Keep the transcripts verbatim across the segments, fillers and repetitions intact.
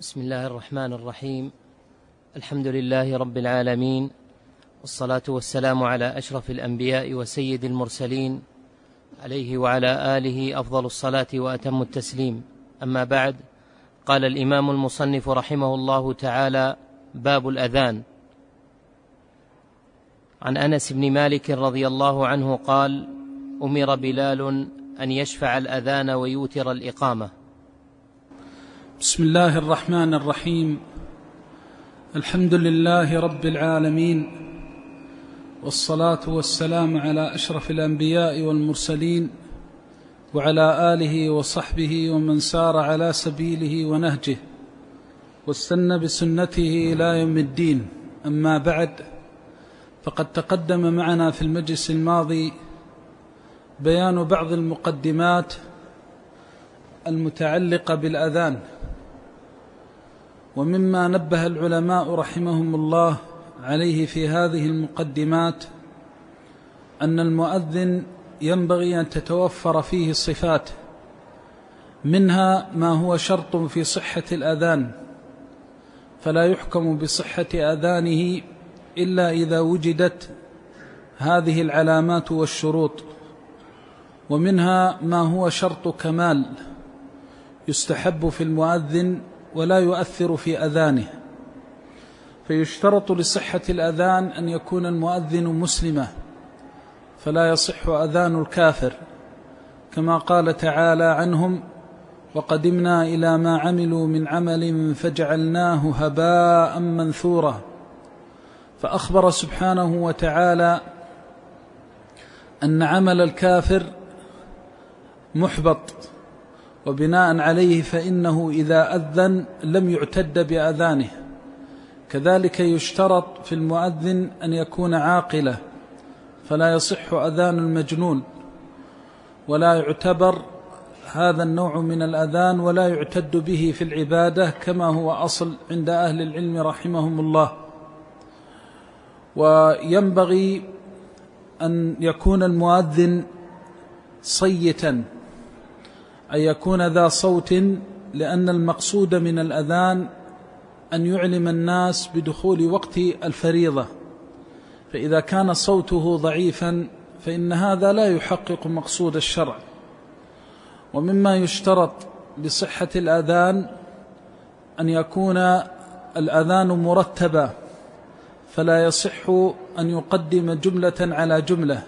بسم الله الرحمن الرحيم. الحمد لله رب العالمين، والصلاة والسلام على أشرف الأنبياء وسيد المرسلين، عليه وعلى آله أفضل الصلاة وأتم التسليم. أما بعد، قال الإمام المصنف رحمه الله تعالى: باب الأذان. عن أنس بن مالك رضي الله عنه قال: أمر بلال أن يشفع الأذان ويوتر الإقامة. بسم الله الرحمن الرحيم. الحمد لله رب العالمين، والصلاة والسلام على أشرف الأنبياء والمرسلين، وعلى آله وصحبه ومن سار على سبيله ونهجه واستنى بسنته إلى يوم الدين. أما بعد، فقد تقدم معنا في المجلس الماضي بيان بعض المقدمات المتعلقة بالأذان، ومما نبه العلماء رحمهم الله عليه في هذه المقدمات أن المؤذن ينبغي أن تتوفر فيه صفات، منها ما هو شرط في صحة الأذان، فلا يحكم بصحة أذانه إلا إذا وجدت هذه العلامات والشروط، ومنها ما هو شرط كمال يستحب في المؤذن ولا يؤثر في أذانه. فيشترط لصحة الأذان أن يكون المؤذن مسلما، فلا يصح أذان الكافر، كما قال تعالى عنهم: وقدمنا إلى ما عملوا من عمل فجعلناه هباء منثورا. فأخبر سبحانه وتعالى أن عمل الكافر محبط، وبناء عليه فإنه إذا أذن لم يعتد بأذانه. كذلك يشترط في المؤذن أن يكون عاقلا، فلا يصح أذان المجنون، ولا يعتبر هذا النوع من الأذان ولا يعتد به في العبادة، كما هو أصل عند أهل العلم رحمهم الله. وينبغي أن يكون المؤذن صيتا، أن يكون ذا صوت، لأن المقصود من الأذان أن يعلم الناس بدخول وقت الفريضة، فإذا كان صوته ضعيفا فإن هذا لا يحقق مقصود الشرع. ومما يشترط بصحة الأذان أن يكون الأذان مرتبا، فلا يصح أن يقدم جملة على جملة،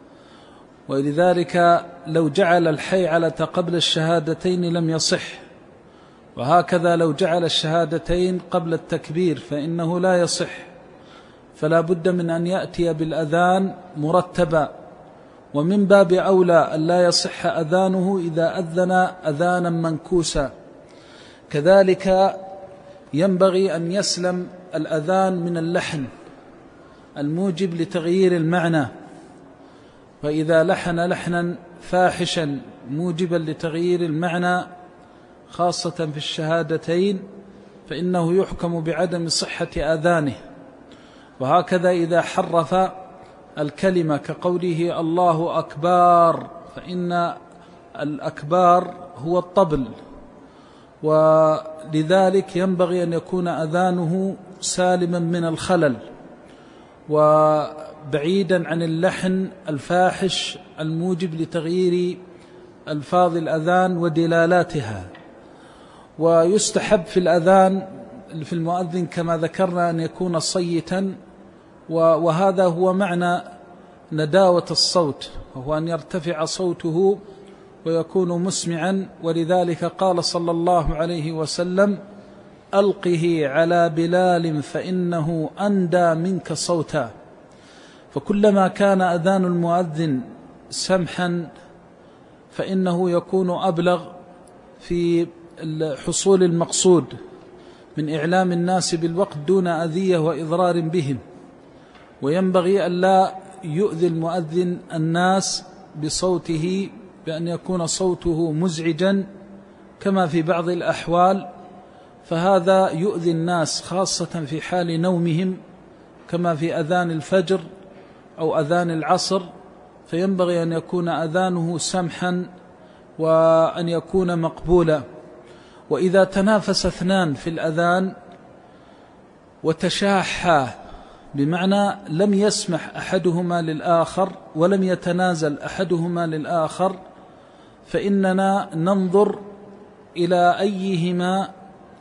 ولذلك لو جعل الحيعلة قبل الشهادتين لم يصح، وهكذا لو جعل الشهادتين قبل التكبير فإنه لا يصح. فلا بد من أن يأتي بالأذان مرتبا، ومن باب أولى أن لا يصح أذانه إذا أذن أذانا منكوسا. كذلك ينبغي أن يسلم الأذان من اللحن الموجب لتغيير المعنى، فإذا لحن لحنا فاحشا موجبا لتغيير المعنى خاصة في الشهادتين فإنه يحكم بعدم صحة أذانه. وهكذا إذا حرف الكلمة كقوله الله أكبر، فإن الأكبار هو الطبل، ولذلك ينبغي أن يكون أذانه سالما من الخلل وبعيدا عن اللحن الفاحش الموجب لتغيير ألفاظ الأذان ودلالاتها. ويستحب في الأذان في المؤذن كما ذكرنا أن يكون صيتا، وهذا هو معنى نداوة الصوت، وهو أن يرتفع صوته ويكون مسمعا. ولذلك قال صلى الله عليه وسلم: ألقه على بلال فإنه أندى منك صوتا. فكلما كان أذان المؤذن سمحا فإنه يكون أبلغ في حصول المقصود من إعلام الناس بالوقت دون أذية وإضرار بهم. وينبغي أن لا يؤذي المؤذن الناس بصوته بأن يكون صوته مزعجا كما في بعض الأحوال، فهذا يؤذي الناس خاصة في حال نومهم كما في أذان الفجر أو أذان العصر. فينبغي أن يكون أذانه سمحا وأن يكون مقبولا. وإذا تنافس اثنان في الأذان وتشاحا، بمعنى لم يسمح أحدهما للآخر ولم يتنازل أحدهما للآخر، فإننا ننظر إلى أيهما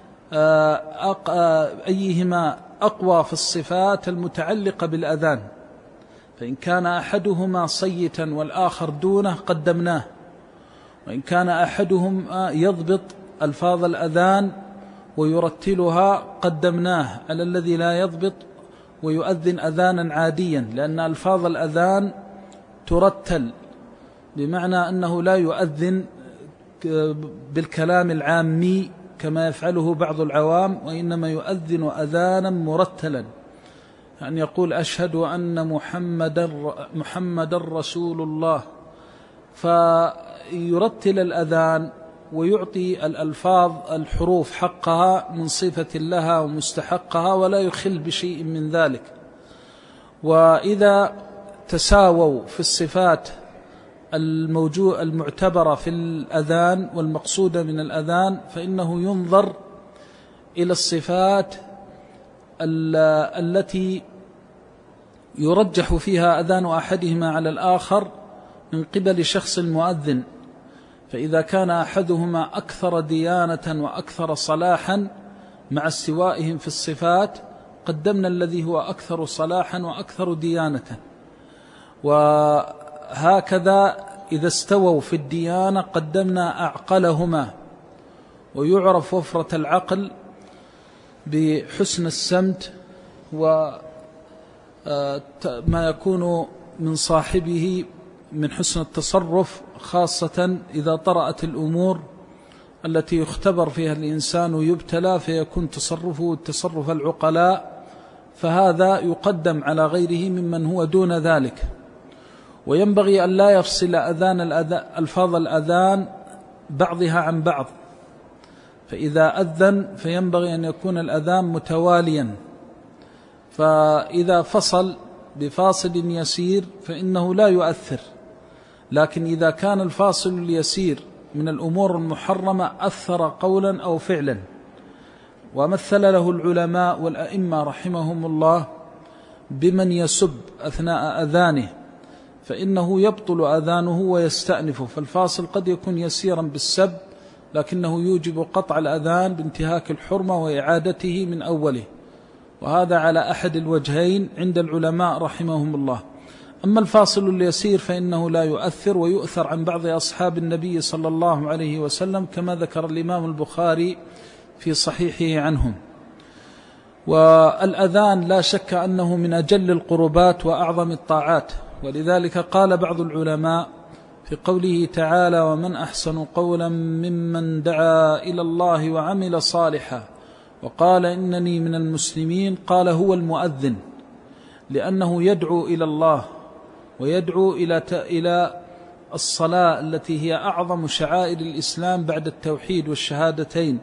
أيهما أقوى في الصفات المتعلقة بالأذان. فإن كان أحدهما صيتا والآخر دونه قدمناه، وإن كان أحدهما يضبط ألفاظ الأذان ويرتلها قدمناه على الذي لا يضبط ويؤذن أذانا عاديا، لأن ألفاظ الأذان ترتل، بمعنى أنه لا يؤذن بالكلام العامي كما يفعله بعض العوام، وإنما يؤذن أذانا مرتلا، أن يقول أشهد أن محمد محمد رسول الله، فيرتل الأذان ويعطي الألفاظ الحروف حقها من صفة لها ومستحقها، ولا يخل بشيء من ذلك. وإذا تساووا في الصفات الموجود المعتبرة في الأذان والمقصودة من الأذان، فإنه ينظر إلى الصفات التي يرجح فيها أذان أحدهما على الآخر من قبل شخص المؤذن. فإذا كان أحدهما أكثر ديانة وأكثر صلاحا مع استوائهم في الصفات، قدمنا الذي هو أكثر صلاحا وأكثر ديانة. وهكذا إذا استووا في الديانة قدمنا أعقلهما. ويعرف وفرة العقل بحسن السمت وما يكون من صاحبه من حسن التصرف، خاصة إذا طرأت الأمور التي يختبر فيها الإنسان ويبتلى فيكون تصرفه تصرف العقلاء، فهذا يقدم على غيره ممن هو دون ذلك. وينبغي أن لا يفصل أذان ألفاظ الأذان بعضها عن بعض، فإذا أذن فينبغي أن يكون الأذان متواليا، فإذا فصل بفاصل يسير فإنه لا يؤثر. لكن إذا كان الفاصل اليسير من الأمور المحرمة أثر قولا أو فعلا، ومثل له العلماء والأئمة رحمهم الله بمن يسب أثناء أذانه، فإنه يبطل أذانه ويستأنف. فالفاصل قد يكون يسيرا بالسب، لكنه يوجب قطع الأذان بانتهاك الحرمة وإعادته من أوله، وهذا على أحد الوجهين عند العلماء رحمهم الله. أما الفاصل اليسير فإنه لا يؤثر، ويؤثر عن بعض أصحاب النبي صلى الله عليه وسلم كما ذكر الإمام البخاري في صحيحه عنهم. والأذان لا شك أنه من أجل القربات وأعظم الطاعات، ولذلك قال بعض العلماء في قوله تعالى: ومن أحسن قولا ممن دعا إلى الله وعمل صالحا وقال إنني من المسلمين، قال هو المؤذن، لأنه يدعو إلى الله ويدعو إلى إلى الصلاة التي هي أعظم شعائر الإسلام بعد التوحيد والشهادتين،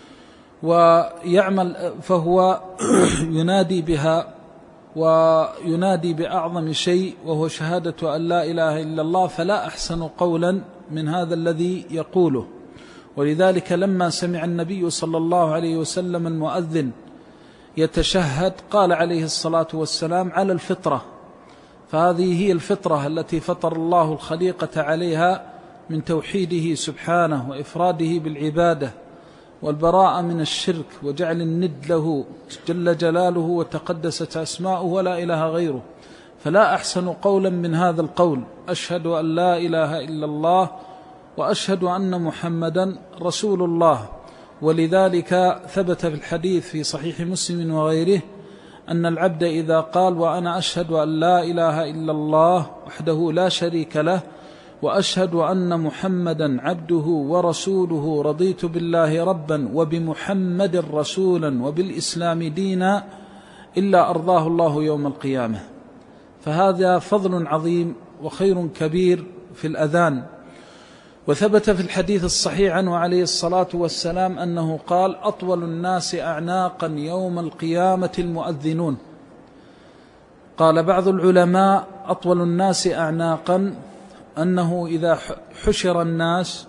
ويعمل فهو ينادي بها وينادي بأعظم شيء وهو شهادة أن لا إله إلا الله، فلا أحسن قولا من هذا الذي يقوله. ولذلك لما سمع النبي صلى الله عليه وسلم المؤذن يتشهد قال عليه الصلاة والسلام: على الفطرة. فهذه هي الفطرة التي فطر الله الخليقة عليها من توحيده سبحانه وإفراده بالعبادة والبراءة من الشرك وجعل الند له جل جلاله وتقدست أسماؤه ولا إله غيره. فلا أحسن قولا من هذا القول: أشهد أن لا إله إلا الله وأشهد أن محمدا رسول الله. ولذلك ثبت في الحديث في صحيح مسلم وغيره أن العبد إذا قال: وأنا أشهد أن لا إله إلا الله وحده لا شريك له وأشهد أن محمدا عبده ورسوله رضيت بالله ربا وبمحمد رسولا وبالإسلام دينا إلا أرضاه الله يوم القيامة. فهذا فضل عظيم وخير كبير في الأذان. وثبت في الحديث الصحيح عنه عليه الصلاة والسلام أنه قال: أطول الناس أعناقا يوم القيامة المؤذنون. قال بعض العلماء: أطول الناس أعناقا أنه إذا حشر الناس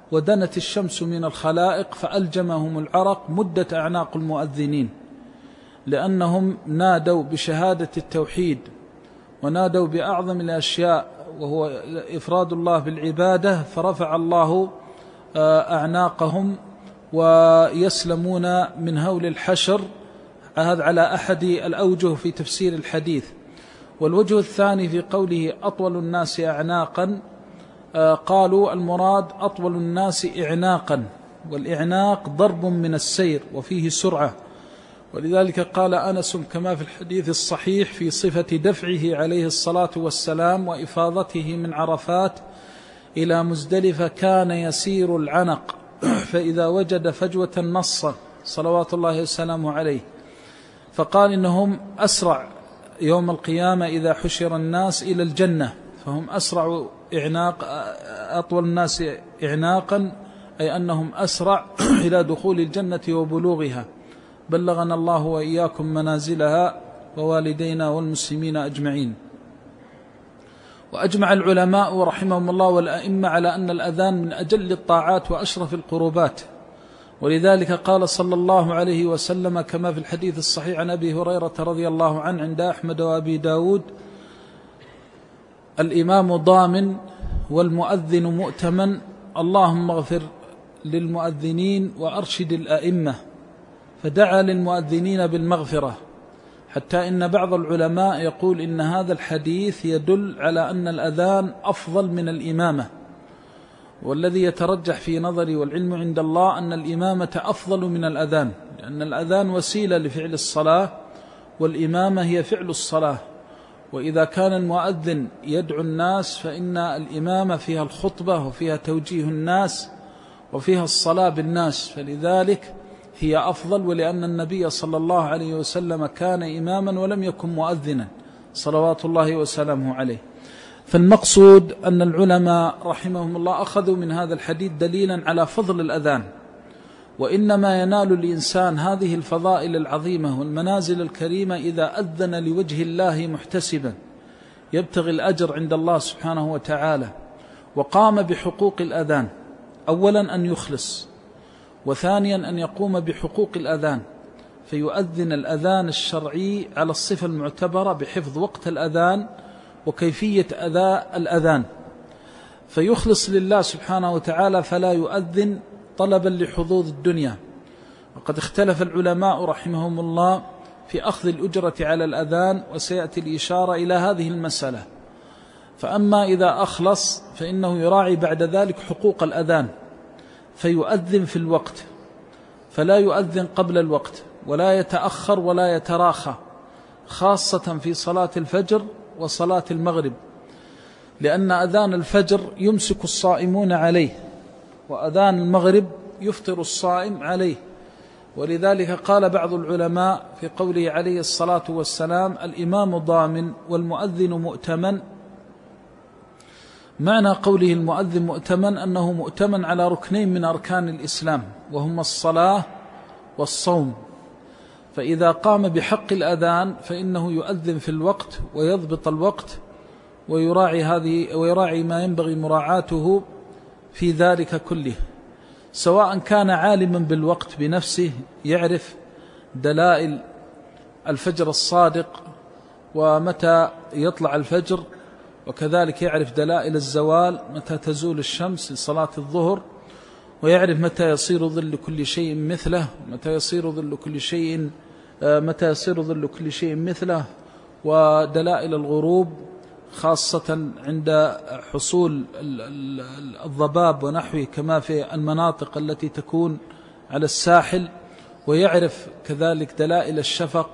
ودنت الشمس من الخلائق فألجمهم العرق مدة أعناق المؤذنين، لأنهم نادوا بشهادة التوحيد ونادوا بأعظم الأشياء وهو إفراد الله بالعبادة، فرفع الله أعناقهم ويسلمون من هول الحشر. هذا على أحد الأوجه في تفسير الحديث. والوجه الثاني في قوله أطول الناس أعناقا، قالوا المراد أطول الناس إعناقا، والإعناق ضرب من السير وفيه سرعة، ولذلك قال أنس كما في الحديث الصحيح في صفة دفعه عليه الصلاة والسلام وإفاضته من عرفات إلى مزدلفة: كان يسير العنق فإذا وجد فجوة نص صلوات الله وسلامه عليه. فقال إنهم أسرع يوم القيامة إذا حشر الناس إلى الجنة، فهم أسرع إعناق، أطول الناس إعناقا، أي أنهم أسرع إلى دخول الجنة وبلوغها. بلغنا الله وإياكم منازلها ووالدينا والمسلمين أجمعين. وأجمع العلماء رحمهم الله والأئمة على أن الأذان من أجل الطاعات وأشرف القربات، ولذلك قال صلى الله عليه وسلم كما في الحديث الصحيح عن أبي هريرة رضي الله عنه عند أحمد وأبي داود: الإمام ضامن والمؤذن مؤتمن، اللهم اغفر للمؤذنين وأرشد الأئمة. فدعا للمؤذنين بالمغفرة، حتى إن بعض العلماء يقول إن هذا الحديث يدل على أن الأذان أفضل من الإمامة، والذي يترجح في نظري والعلم عند الله أن الإمامة أفضل من الأذان، لأن الأذان وسيلة لفعل الصلاة والإمامة هي فعل الصلاة. وإذا كان المؤذن يدعو الناس فإن الإمامة فيها الخطبة وفيها توجيه الناس وفيها الصلاة بالناس، فلذلك هي أفضل. ولأن النبي صلى الله عليه وسلم كان إماما ولم يكن مؤذنا صلوات الله وسلامه عليه. فالمقصود أن العلماء رحمهم الله أخذوا من هذا الحديث دليلا على فضل الأذان، وإنما ينال الإنسان هذه الفضائل العظيمة والمنازل الكريمة إذا أذن لوجه الله محتسبا يبتغي الأجر عند الله سبحانه وتعالى، وقام بحقوق الأذان: أولا أن يخلص، وثانيا أن يقوم بحقوق الأذان، فيؤذن الأذان الشرعي على الصفة المعتبرة بحفظ وقت الأذان وكيفية أداء الأذان، فيخلص لله سبحانه وتعالى فلا يؤذن طلبا لحظوظ الدنيا. وقد اختلف العلماء رحمهم الله في أخذ الأجرة على الأذان، وسيأتي الإشارة إلى هذه المسألة. فأما إذا أخلص فإنه يراعي بعد ذلك حقوق الأذان، فيؤذن في الوقت، فلا يؤذن قبل الوقت ولا يتأخر ولا يتراخى، خاصة في صلاة الفجر وصلاة المغرب، لأن أذان الفجر يمسك الصائمون عليه، وأذان المغرب يفطر الصائم عليه. ولذلك قال بعض العلماء في قوله عليه الصلاة والسلام: الإمام ضامن والمؤذن مؤتمن. معنى قوله المؤذن مؤتمن أنه مؤتمن على ركنين من أركان الإسلام، وهما الصلاة والصوم. فإذا قام بحق الأذان فإنه يؤذن في الوقت ويضبط الوقت ويراعي هذه ويراعي ما ينبغي مراعاته في ذلك كله، سواء كان عالما بالوقت بنفسه يعرف دلائل الفجر الصادق ومتى يطلع الفجر، وكذلك يعرف دلائل الزوال متى تزول الشمس لصلاة الظهر، ويعرف متى يصير ظل كل شيء مثله، متى يصير ظل كل شيء متى يصير ظل كل شيء مثله، ودلائل الغروب خاصة عند حصول الضباب ونحوه كما في المناطق التي تكون على الساحل، ويعرف كذلك دلائل الشفق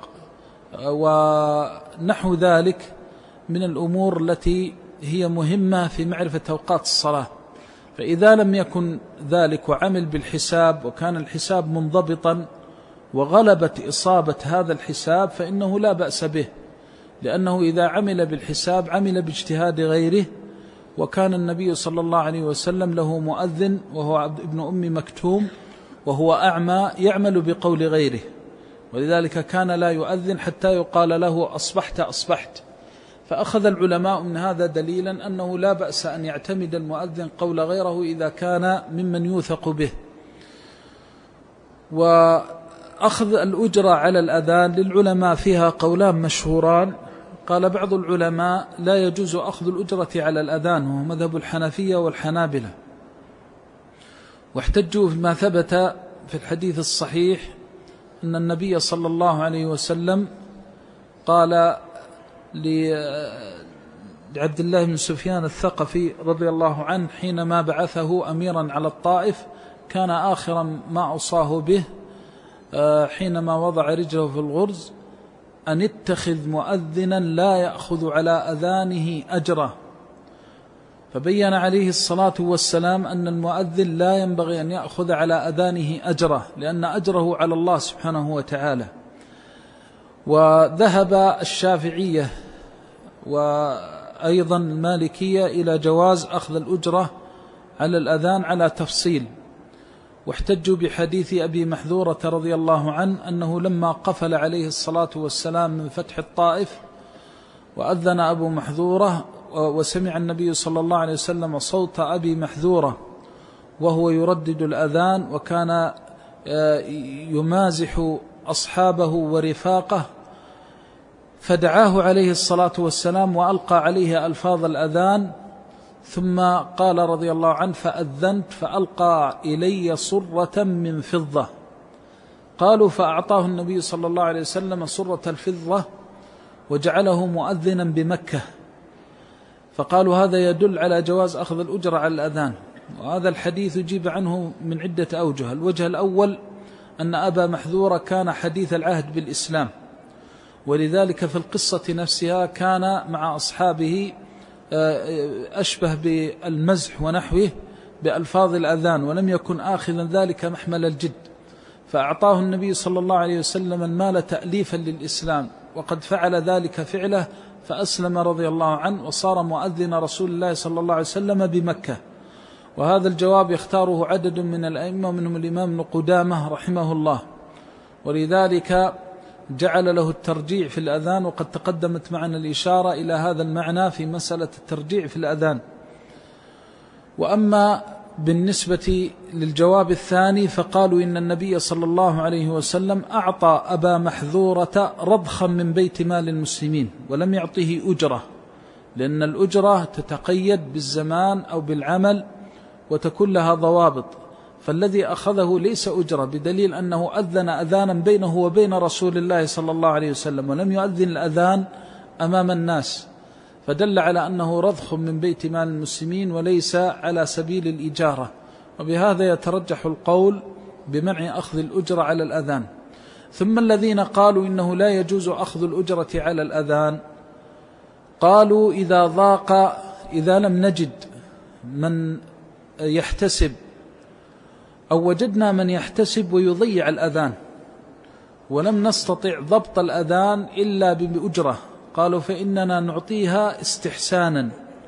ونحو ذلك من الأمور التي هي مهمة في معرفة أوقات الصلاة. فإذا لم يكن ذلك وعمل بالحساب وكان الحساب منضبطا وغلبت إصابة هذا الحساب فإنه لا بأس به، لأنه إذا عمل بالحساب عمل باجتهاد غيره. وكان النبي صلى الله عليه وسلم له مؤذن وهو ابن أم مكتوم وهو أعمى يعمل بقول غيره، ولذلك كان لا يؤذن حتى يقال له أصبحت أصبحت، فأخذ العلماء من هذا دليلا أنه لا بأس أن يعتمد المؤذن قول غيره إذا كان ممن يوثق به. وأخذ الأجرة على الأذان للعلماء فيها قولان مشهوران. قال بعض العلماء لا يجوز أخذ الأجرة على الأذان، وهو مذهب الحنفية والحنابلة، واحتجوا بما ثبت في الحديث الصحيح أن النبي صلى الله عليه وسلم قال لعبد الله بن سفيان الثقفي رضي الله عنه حينما بعثه أميرا على الطائف، كان آخرا ما أوصاه به حينما وضع رجله في الغرز أن اتخذ مؤذنا لا يأخذ على أذانه أجره. فبين عليه الصلاة والسلام أن المؤذن لا ينبغي أن يأخذ على أذانه أجره، لأن أجره على الله سبحانه وتعالى. وذهب الشافعية وأيضا المالكية إلى جواز أخذ الأجرة على الأذان على تفصيل، واحتجوا بحديث أبي محذورة رضي الله عنه أنه لما قفل عليه الصلاة والسلام من فتح الطائف وأذن أبو محذورة وسمع النبي صلى الله عليه وسلم صوت أبي محذورة وهو يردد الأذان، وكان يمازح أصحابه ورفاقه، فدعاه عليه الصلاة والسلام وألقى عليه ألفاظ الأذان، ثم قال رضي الله عنه فأذنت فألقى إلي صرة من فضة. قالوا فأعطاه النبي صلى الله عليه وسلم صرة الفضة وجعله مؤذنا بمكة. فقالوا هذا يدل على جواز أخذ الأجرة على الأذان. وهذا الحديث يجيب عنه من عدة أوجه. الوجه الأول أن أبا محذورة كان حديث العهد بالإسلام، ولذلك في القصة نفسها كان مع أصحابه أشبه بالمزح ونحوه بألفاظ الأذان، ولم يكن آخذا ذلك محمل الجد، فأعطاه النبي صلى الله عليه وسلم المال تأليفا للإسلام، وقد فعل ذلك فعله فأسلم رضي الله عنه وصار مؤذن رسول الله صلى الله عليه وسلم بمكة. وهذا الجواب يختاره عدد من الأئمة منهم الإمام ابن قدامة رحمه الله، ولذلك جعل له الترجيع في الأذان، وقد تقدمت معنا الإشارة إلى هذا المعنى في مسألة الترجيع في الأذان. وأما بالنسبة للجواب الثاني فقالوا إن النبي صلى الله عليه وسلم أعطى أبا محذورة رضخا من بيت مال المسلمين ولم يعطه أجرة، لأن الأجرة تتقيد بالزمان أو بالعمل وتكون لها ضوابط، فالذي أخذه ليس أجرة، بدليل أنه أذن أذانا بينه وبين رسول الله صلى الله عليه وسلم ولم يؤذن الأذان أمام الناس، فدل على أنه رضخ من بيت مال المسلمين وليس على سبيل الإجارة. وبهذا يترجح القول بمنع أخذ الأجرة على الأذان. ثم الذين قالوا إنه لا يجوز أخذ الأجرة على الأذان قالوا إذا ضاق، إذا لم نجد من يحتسب أو وجدنا من يحتسب ويضيع الأذان ولم نستطع ضبط الأذان إلا بأجرة، قالوا فإننا نعطيها استحسانا،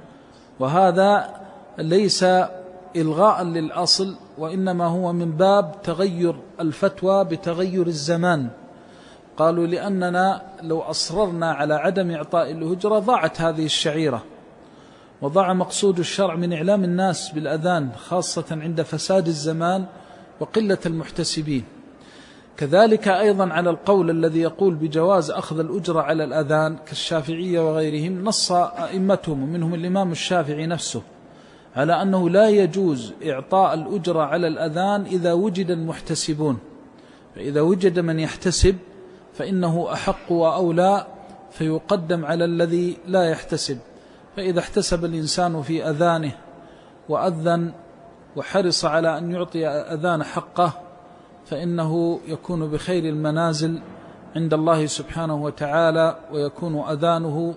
وهذا ليس إلغاء للأصل، وإنما هو من باب تغير الفتوى بتغير الزمان. قالوا لأننا لو أصررنا على عدم إعطاء الأجرة ضاعت هذه الشعيرة، وضاع مقصود الشرع من إعلام الناس بالأذان، خاصة عند فساد الزمان وقلة المحتسبين. كذلك أيضا على القول الذي يقول بجواز أخذ الأجرة على الأذان كالشافعية وغيرهم، نص أئمتهم ومنهم الإمام الشافعي نفسه على أنه لا يجوز إعطاء الأجرة على الأذان إذا وجد المحتسبون، فإذا وجد من يحتسب فإنه أحق وأولى فيقدم على الذي لا يحتسب. فإذا احتسب الإنسان في أذانه وأذن وحرص على أن يعطي أذان حقه فإنه يكون بخير المنازل عند الله سبحانه وتعالى، ويكون أذانه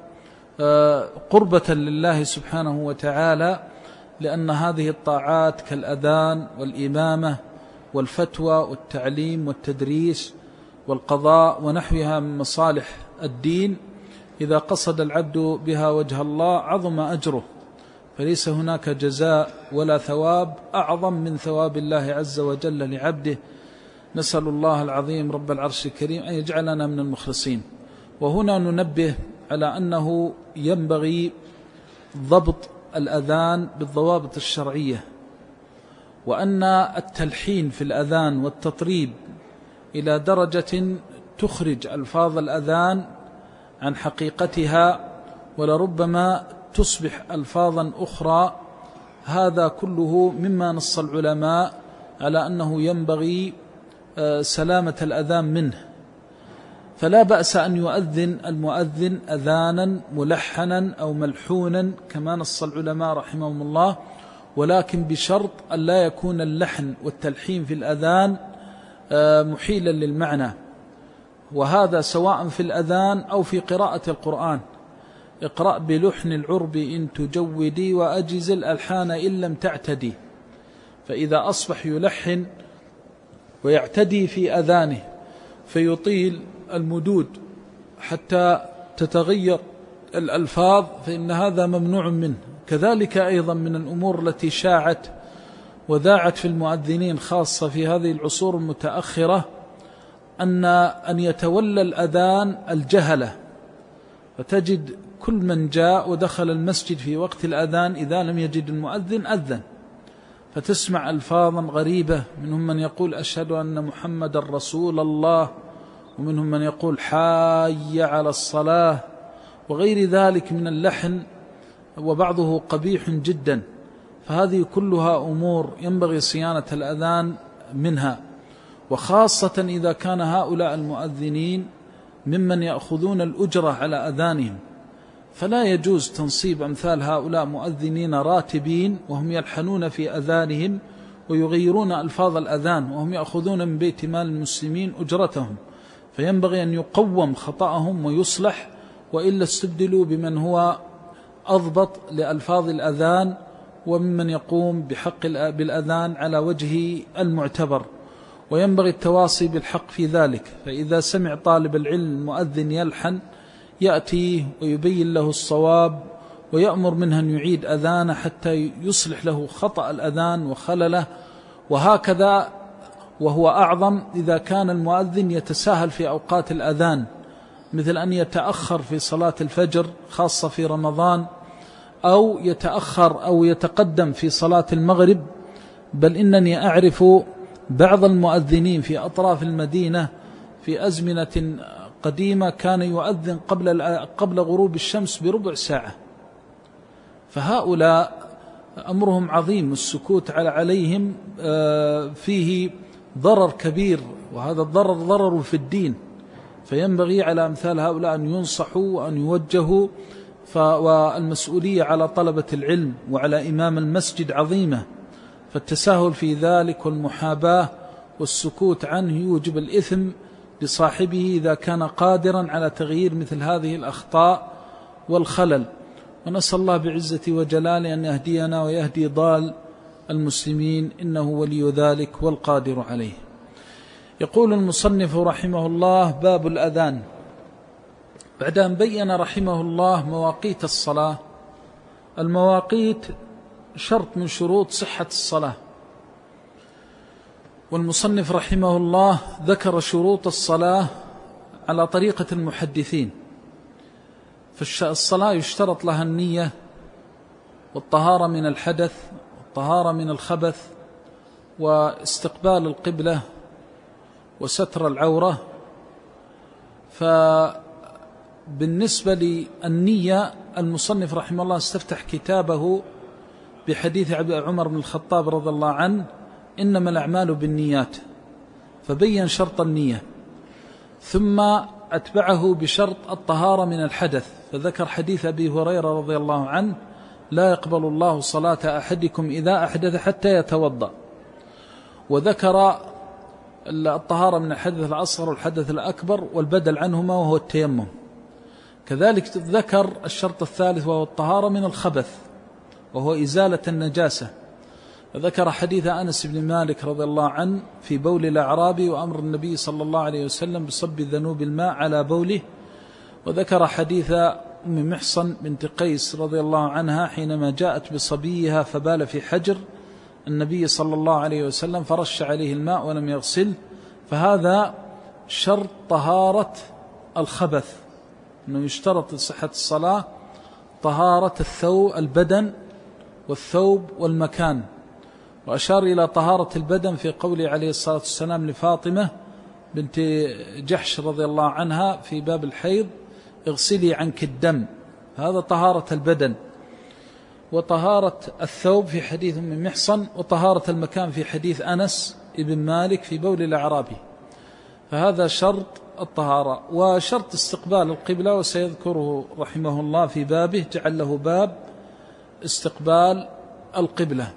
قربة لله سبحانه وتعالى، لأن هذه الطاعات كالأذان والإمامة والفتوى والتعليم والتدريس والقضاء ونحوها من مصالح الدين إذا قصد العبد بها وجه الله عظم أجره، فليس هناك جزاء ولا ثواب أعظم من ثواب الله عز وجل لعبده. نسأل الله العظيم رب العرش الكريم أن يجعلنا من المخلصين. وهنا ننبه على أنه ينبغي ضبط الأذان بالضوابط الشرعية، وأن التلحين في الأذان والتطريب إلى درجة تخرج ألفاظ الأذان عن حقيقتها ولربما تصبح ألفاظا أخرى، هذا كله مما نص العلماء على أنه ينبغي سلامة الأذان منه. فلا بأس أن يؤذن المؤذن أذانا ملحنا أو ملحونا كما نص العلماء رحمهم الله، ولكن بشرط أن لا يكون اللحن والتلحين في الأذان محيلا للمعنى، وهذا سواء في الأذان أو في قراءة القرآن. اقرأ بلحن العرب إن تجودي وأجز الألحان إن لم تعتدي. فإذا أصبح يلحن ويعتدي في أذانه فيطيل المدود حتى تتغير الألفاظ فإن هذا ممنوع منه. كذلك أيضا من الأمور التي شاعت وذاعت في المؤذنين خاصة في هذه العصور المتأخرة أن أن يتولى الأذان الجهلة، فتجد كل من جاء ودخل المسجد في وقت الأذان إذا لم يجد المؤذن أذن، فتسمع ألفاظا غريبة، منهم من يقول أشهد أن محمد رسول الله، ومنهم من يقول حي على الصلاة، وغير ذلك من اللحن، وبعضه قبيح جدا. فهذه كلها أمور ينبغي صيانة الأذان منها، وخاصة إذا كان هؤلاء المؤذنين ممن يأخذون الأجرة على أذانهم، فلا يجوز تنصيب أمثال هؤلاء مؤذنين راتبين وهم يلحنون في أذانهم ويغيرون ألفاظ الأذان وهم يأخذون من بيت مال المسلمين أجرتهم. فينبغي أن يقوم خطأهم ويصلح، وإلا استبدلوا بمن هو أضبط لألفاظ الأذان وممن يقوم بحق بالأذان على وجه المعتبر. وينبغي التواصي بالحق في ذلك، فإذا سمع طالب العلم المؤذن يلحن يأتيه ويبين له الصواب ويأمر منه أن يعيد أذانه حتى يصلح له خطأ الأذان وخلله. وهكذا وهو أعظم إذا كان المؤذن يتساهل في أوقات الأذان، مثل أن يتأخر في صلاة الفجر خاصة في رمضان، أو يتأخر أو يتقدم في صلاة المغرب. بل إنني أعرف بعض المؤذنين في أطراف المدينة في أزمنة قديمة كان يؤذن قبل قبل غروب الشمس بربع ساعة. فهؤلاء أمرهم عظيم، السكوت عليهم فيه ضرر كبير، وهذا الضرر ضرر في الدين. فينبغي على أمثال هؤلاء أن ينصحوا وأن يوجهوا، والمسؤولية على طلبة العلم وعلى إمام المسجد عظيمة، فالتساهل في ذلك والمحاباة والسكوت عنه يوجب الإثم لصاحبه إذا كان قادرا على تغيير مثل هذه الأخطاء والخلل. ونسأل الله بعزة وجلاله أن يهدينا ويهدي ضال المسلمين، إنه ولي ذلك والقادر عليه. يقول المصنف رحمه الله: باب الأذان. بعد أن بين رحمه الله مواقيت الصلاة. المواقيت شرط من شروط صحة الصلاة، والمصنف رحمه الله ذكر شروط الصلاة على طريقة المحدثين. فالصلاة يشترط لها النية والطهارة من الحدث والطهارة من الخبث واستقبال القبلة وستر العورة. فبالنسبة للنية المصنف رحمه الله استفتح كتابه بحديث عمر بن الخطاب رضي الله عنه: إنما الأعمال بالنيات، فبين شرط النية، ثم أتبعه بشرط الطهارة من الحدث، فذكر حديث أبي هريرة رضي الله عنه: لا يقبل الله صلاة أحدكم إذا أحدث حتى يتوضأ. وذكر الطهارة من الحدث الأصغر والحدث الأكبر والبدل عنهما وهو التيمم. كذلك ذكر الشرط الثالث وهو الطهارة من الخبث وهو إزالة النجاسة، فذكر حديث أنس بن مالك رضي الله عنه في بول الأعرابي وأمر النبي صلى الله عليه وسلم بصب ذنوب الماء على بوله. وذكر حديث أم محصن بنت قيس رضي الله عنها حينما جاءت بصبيها فبال في حجر النبي صلى الله عليه وسلم فرش عليه الماء ولم يغسله، فهذا شرط طهارة الخبث. أنه يشترط لصحة الصلاة طهارة الثوب البدن والثوب والمكان، وأشار إلى طهارة البدن في قوله عليه الصلاة والسلام لفاطمة بنت جحش رضي الله عنها في باب الحيض: اغسلي عنك الدم، هذا طهارة البدن. وطهارة الثوب في حديث أم محصن، وطهارة المكان في حديث أنس ابن مالك في بول الأعرابي. فهذا شرط الطهارة. وشرط استقبال القبلة وسيذكره رحمه الله في بابه، جعل له باب استقبال القبلة.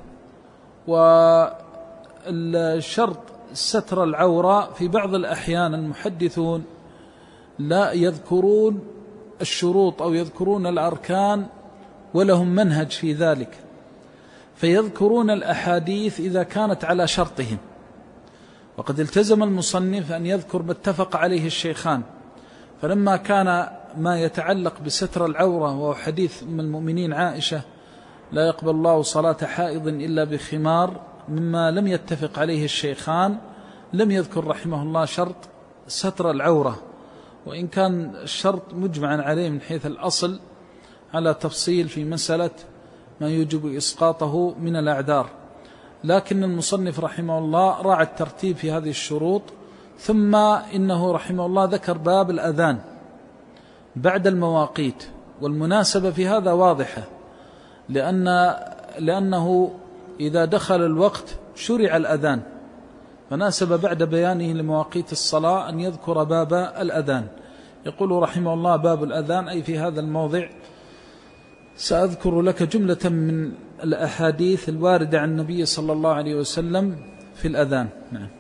والشرط ستر العورة في بعض الأحيان المحدثون لا يذكرون الشروط أو يذكرون الأركان ولهم منهج في ذلك، فيذكرون الأحاديث إذا كانت على شرطهم. وقد التزم المصنف أن يذكر ما اتفق عليه الشيخان، فلما كان ما يتعلق بستر العورة وهو حديث أم المؤمنين عائشة: لا يقبل الله صلاة حائض إلا بخمار، مما لم يتفق عليه الشيخان، لم يذكر رحمه الله شرط ستر العورة، وإن كان الشرط مجمعا عليه من حيث الأصل على تفصيل في مسألة ما يوجب إسقاطه من الأعذار. لكن المصنف رحمه الله راعى الترتيب في هذه الشروط. ثم إنه رحمه الله ذكر باب الأذان بعد المواقيت، والمناسبة في هذا واضحة، لأن لأنه إذا دخل الوقت شرع الأذان، فناسب بعد بيانه لمواقيت الصلاة أن يذكر باب الأذان. يقول رحمه الله: باب الأذان، أي في هذا الموضع سأذكر لك جملة من الأحاديث الواردة عن النبي صلى الله عليه وسلم في الأذان. نعم.